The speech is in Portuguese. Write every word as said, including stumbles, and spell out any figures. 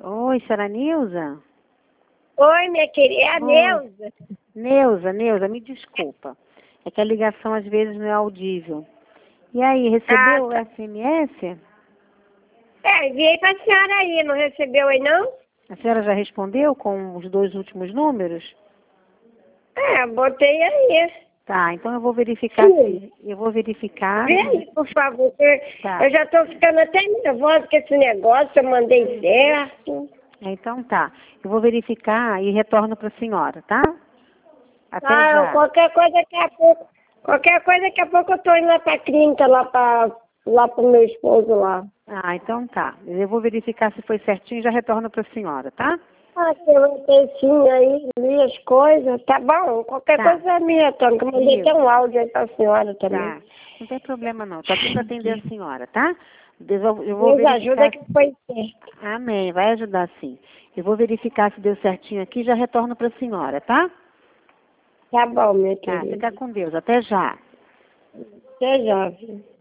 Oi, senhora Nilza? Oi, minha querida, é a Neuza. Neuza, Neuza, me desculpa. É que a ligação às vezes não é audível. E aí, recebeu Ah, o tá. S M S? É, enviei pra senhora aí, não recebeu aí não? A senhora já respondeu com os dois últimos números? É, botei aí. Tá, então eu vou verificar Sim. se... Eu vou verificar... Vê aí, por favor, que Tá. eu já tô ficando até nervosa com esse negócio, eu mandei certo. Então tá. Eu vou verificar e retorno para a senhora, tá? Até Ah, já. qualquer coisa daqui a pouco, qualquer coisa daqui a pouco eu tô indo lá pra clínica, lá pra, lá pro meu esposo lá. Ah, então tá. Eu vou verificar se foi certinho e já retorno para a senhora, tá? Ah, tem um textinho aí, li as coisas, tá bom, qualquer Tá. coisa me retorna, que eu mandei Isso. até um áudio aí pra senhora também. Tá. Não tem problema não. Tô aqui para atender a senhora, tá? Eu vou eu vou Deus ajuda verificar. que foi certo. Amém. Vai ajudar sim. Eu vou verificar se deu certinho aqui e já retorno para a senhora, tá? Tá bom, minha Tá. querida. Fica com Deus. Até já. Até já, filho.